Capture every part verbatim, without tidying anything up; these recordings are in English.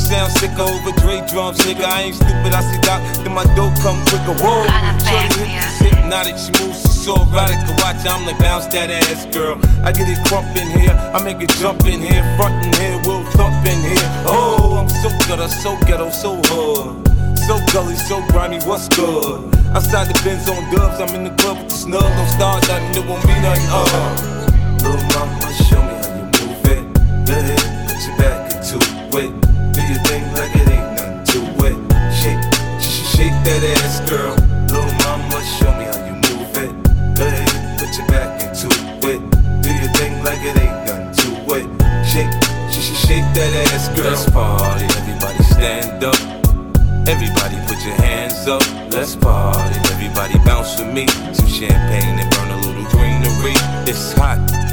sound sicker over Dre drums, nigga. I ain't stupid, I see Doc, then my dope come quicker. Whoa, shorty hit this hypnotic, she moves, she's so erotic. To watch, I'm like, bounce that ass, girl. I get it crump in here, I make it jump in here, front in here, we'll thump in here. Oh, I'm so gutter, so ghetto, so hood. So gully, so grimy, what's good? Outside the Benz on dubs, I'm in the club with the snub. Don't start nothing, it won't be nothing, uh. Little mama, show me how you move it. Go ahead, put your back into it. Do your thing like it ain't nothing to it. Shake, sh- shake that ass, girl. Little mama, show me how you move it. Go ahead, put your back into it. Do your thing like it ain't nothing to it. Shake, sh- shake that ass, girl. Let's party, everybody stand up. Everybody put your hands up, let's party. Everybody bounce with me. Some champagne and burn a little greenery. It's hot,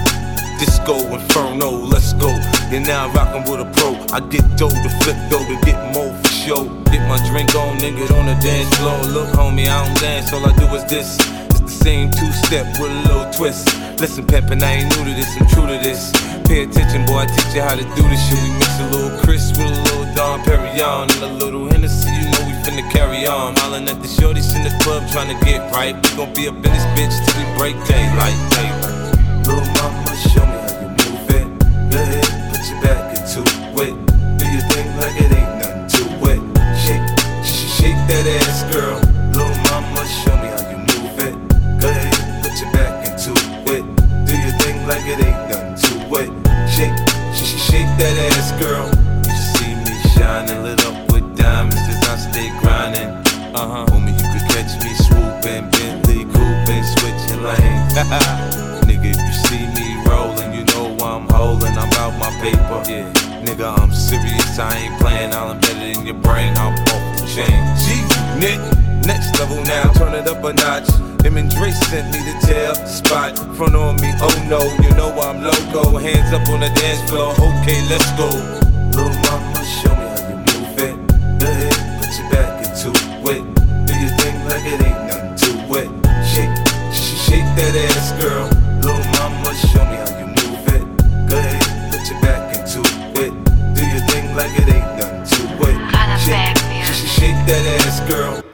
disco inferno, let's go. You're now rockin' with a pro. I get dough to flip dough to get more for show. Get my drink on, nigga, on the dance floor. Look, homie, I don't dance, all I do is this. It's the same two-step with a little twist. Listen, pimpin', I ain't new to this, I'm true to this. Pay attention, boy, I teach you how to do this shit. We mix a little Chris with a little Dom Perignon and a little Hennessy, you know we finna carry on. Hollin' at the shorties in the club tryna get right. We gon' be up in this bitch till we break daylight, daylight. Little mama, show me how you move it. Go ahead, put your back into it. Do your thing like it ain't nothing to it. Shake, sh- shake that ass, girl. Little mama, show me how you move it. Go ahead, put your back into it. Do your thing like it ain't nothing to it. Shake, sh- shake that ass, girl. You see me shining, lit up with diamonds as I stay grinding. Uh-huh. Homie, you could catch me swooping, Bentley cooping, switching lanes. Nigga, if you see me rolling, you know I'm holding. I'm out my paper. Yeah, nigga, I'm serious. I ain't playing. I'll embed it in your brain. I'm off the chain. G-Nick, next level now. Turn it up a notch. Him and Dre sent me to tear up the spot. Front on me, oh no, you know I'm loco. Hands up on the dance floor. Okay, let's go. Little mama, show me how you move it. Go ahead, put your back into it. Do your thing like it ain't nothing to it. Shake, sh- shake that ass, girl. Little mama, show me how you move it. Go ahead, put your back into it. Do your thing like it ain't nothing to it. Shake, sh- shake that ass, girl.